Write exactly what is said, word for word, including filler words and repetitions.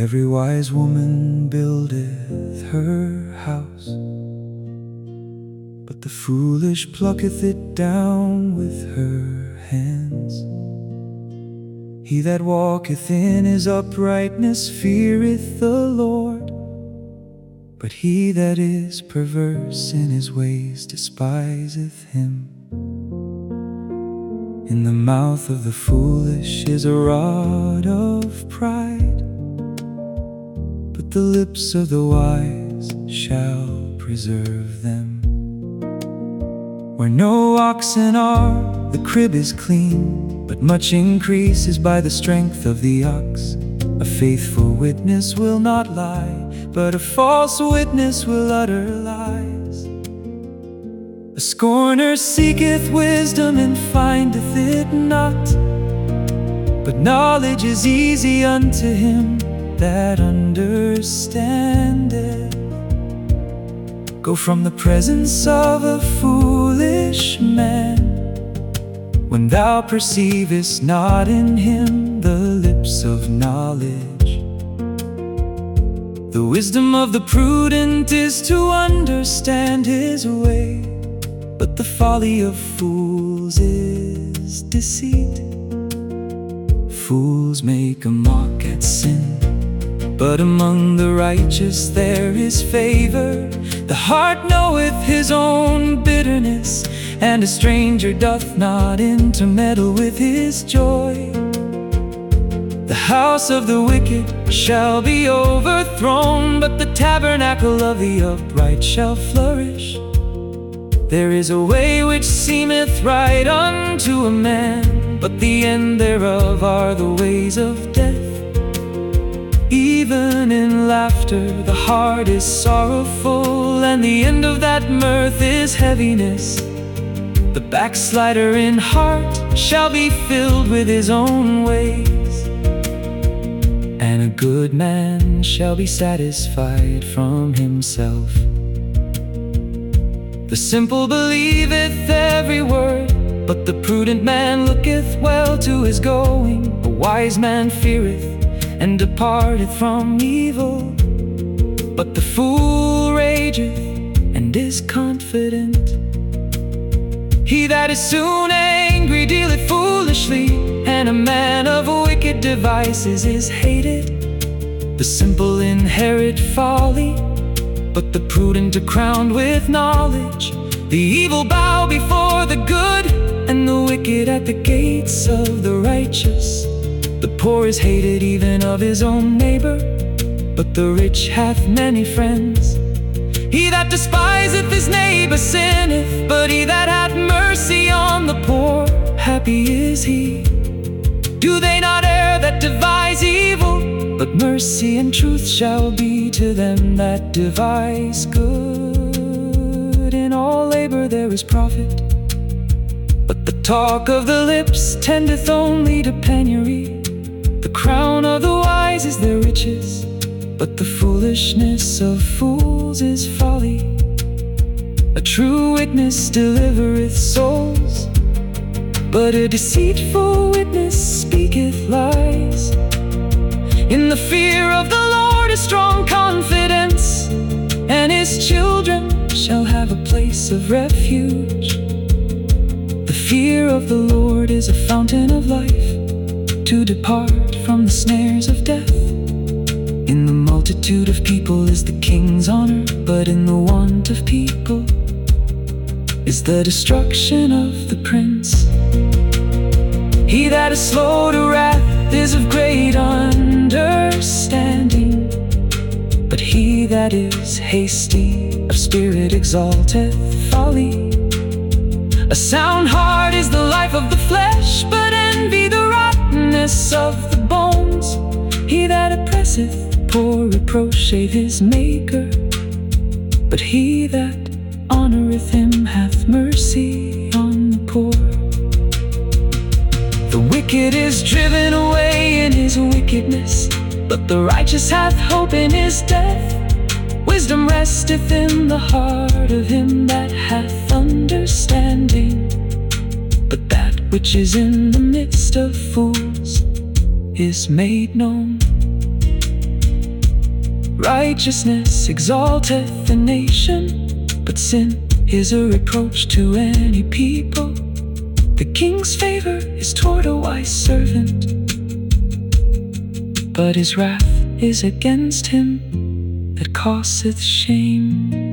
Every wise woman buildeth her house, but the foolish plucketh it down with her hands. He that walketh in his uprightness feareth the Lord, but he that is perverse in his ways despiseth him. In the mouth of the foolish is a rod of pride, but the lips of the wise shall preserve them. Where no oxen are, the crib is clean, but much increase is by the strength of the ox. A faithful witness will not lie, but a false witness will utter lies. A scorner seeketh wisdom and findeth it not, but knowledge is easy unto him that understandeth. Go from the presence of a foolish man, when thou perceivest not in him the lips of knowledge. The wisdom of the prudent is to understand his way, but the folly of fools is deceit. Fools make a mock at sin, but among the righteous there is favor. The heart knoweth his own bitterness, and a stranger doth not intermeddle with his joy. The house of the wicked shall be overthrown, but the tabernacle of the upright shall flourish. There is a way which seemeth right unto a man, but the end thereof are the ways of death. Even in laughter the heart is sorrowful, and the end of that mirth is heaviness. The backslider in heart shall be filled with his own ways, and a good man shall be satisfied from himself. The simple believeth every word, but the prudent man looketh well to his going. A wise man feareth and departeth from evil, but the fool rageth and is confident. He that is soon angry dealeth foolishly, and a man of wicked devices is hated. The simple inherit folly, but the prudent are crowned with knowledge. The evil bow before the good, and the wicked at the gates of the righteous. The poor is hated even of his own neighbor, but the rich hath many friends. He that despiseth his neighbor sinneth, but he that hath mercy on the poor, happy is he. Do they not err that devise evil? But mercy and truth shall be to them that devise good. In all labor there is profit, but the talk of the lips tendeth only to penury. The crown of the wise is their riches, but the foolishness of fools is folly. A true witness delivereth souls, but a deceitful witness speaketh lies. In the fear of the Lord is strong confidence, and his children shall have a place of refuge. The fear of the Lord is a fountain of life, to depart from the snares of death. In the multitude of people is the king's honor, but in the want of people is the destruction of the prince. He that is slow to wrath is of great understanding, but he that is hasty of spirit exalteth folly. A sound heart is the life of the flesh, but envy the rottenness of the bones. He that oppresseth the poor reproacheth his maker, but he that honoreth him hath mercy on the poor. The wicked is driven away in his wickedness, but the righteous hath hope in his death. Wisdom resteth in the heart of him that hath understanding, but that which is in the midst of fools is made known. Righteousness exalteth the nation, but sin is a reproach to any people. The king's favor is toward a wise servant, but his wrath is against him that causeth shame.